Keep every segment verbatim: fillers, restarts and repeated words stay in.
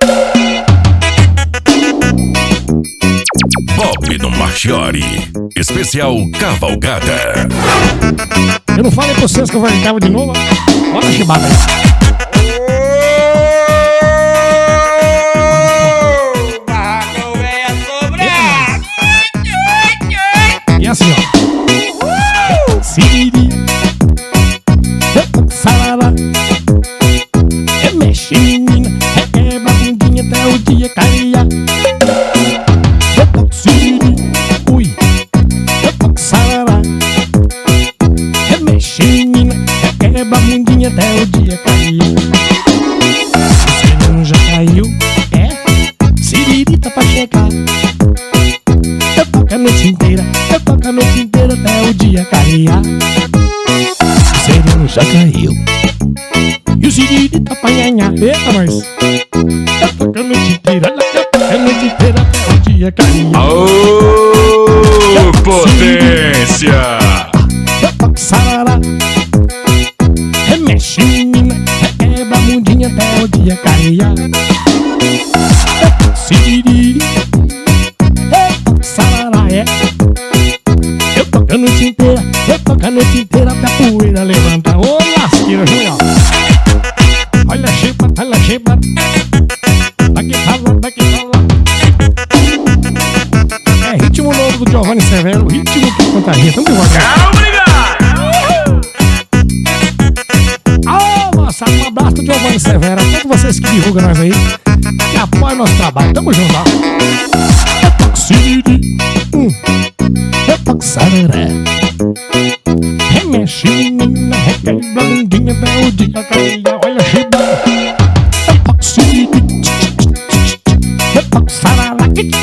Bob do Marchiori, especial Cavalgada. Eu não falei pra vocês que eu voltava de novo? Olha a chibata aí. E assim, ó. Siri, sarara, é mexe menina, requebra a bundinha até o dia cair. Siri, ui, sarara, é mexe menina, requebra a bundinha até o dia cair. Você não já caiu? É? Siririta pra chegar. Eu toco a noite inteira, eu toco a noite inteira até o dia clarear. O sereno já caiu e o siriri tá pra nhanhar. Eita, nós! Eu toco a noite inteira, eu toco a noite inteira até o dia clarear. Aô, potência! Eu toco sarará, remexe menina, requebra a bundinha até o dia clarear. Eu toco siriri, sarará, é. Eu toco a noite inteira, eu toco a noite inteira até a poeira levanta. Ô lasqueira, Junior. Olha a chibata, olha a chibata. Daqui pra lá, daqui pra lá. É ritmo novo do Giovanni Severo, ritmo que contagia. Tamo de volta. Ô, nossa, um abraço do Giovanni Severo. A todos vocês que divulgam nós aí, que apoiam nosso trabalho. Tamo junto, ó. Eu toco siriri, hum. Eu toco sarará, remexe menina, requebra a bundinha até o dia cair. Olha a chibata. Eu toco siriri, eu toco sarará,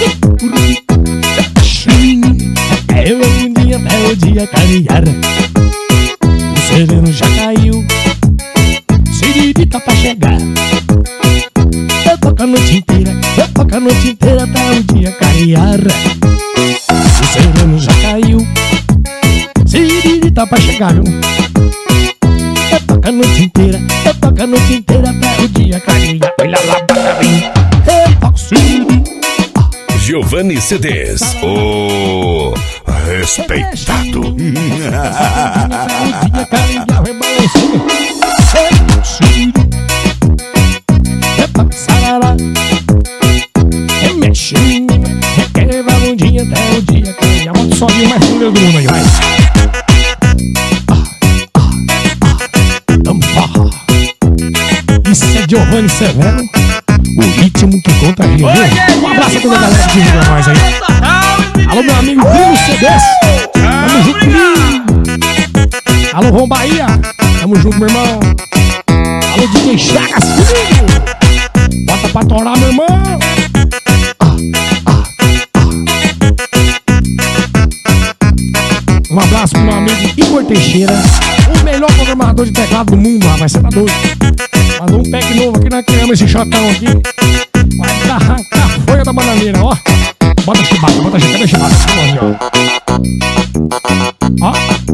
remexe menina, requebra a bundinha até o dia clarear. O sereno já caiu, siriri tá pra chegar. Eu toco a noite inteira, eu toco a noite inteira até o dia clarear. O sereno já caiu, siriri tá pra chegar, viu? Eu toco a noite inteira, eu toco a noite inteira até o dia clarear. Olha lá, bata bem, eu toco siriri. Giovanni C Ds, o respeitado. O dia clarear, vai balançando. Eu toco siriri, eu toco sarará, remexe menina, requebra a bundinha até o dia clarear. Bota o solinho mais fundo do mundo aí, vai. Isso é Giovanni Severo, o ritmo que contagia, viu? Um abraço a toda a galera que divulga nós aí. Alô, meu amigo Bruno C Ds, tamo junto comigo. Alô, Rom Bahia, tamo junto, meu irmão. Alô, D J Chagas, filho, bota pra torar, meu irmão. Um abraço pro meu amigo Igor Teixeira, o melhor programador de teclado do mundo, rapaz, você tá doido. Mandou um pack novo aqui, nós criamos esse chotão aqui. Vai arrancar a folha da bananeira, ó. Bota a chibata, bota a chibata, cadê a chibata? Ó.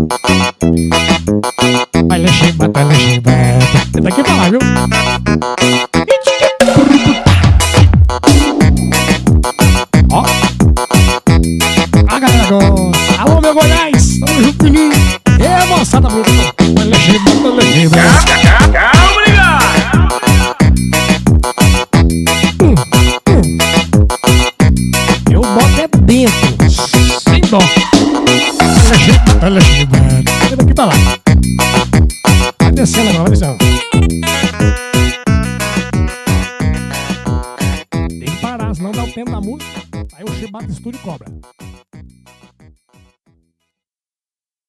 Olha a chibata, olha a chibata. É daqui pra lá, viu? Ó. A galera gosta. Alô, meu Goiás, tamo junto, menino. É, moçada, bruta. Olha a chibata, olha a chibata. Calma, ligado! Hum, hum. Eu boto é dentro, sem dó. Olha a chibata, olha a chibata. É daqui pra lá. Vai descendo agora, vai descendo. Tem que parar, senão dá o tempo da música. Aí o chibata estúdio cobra.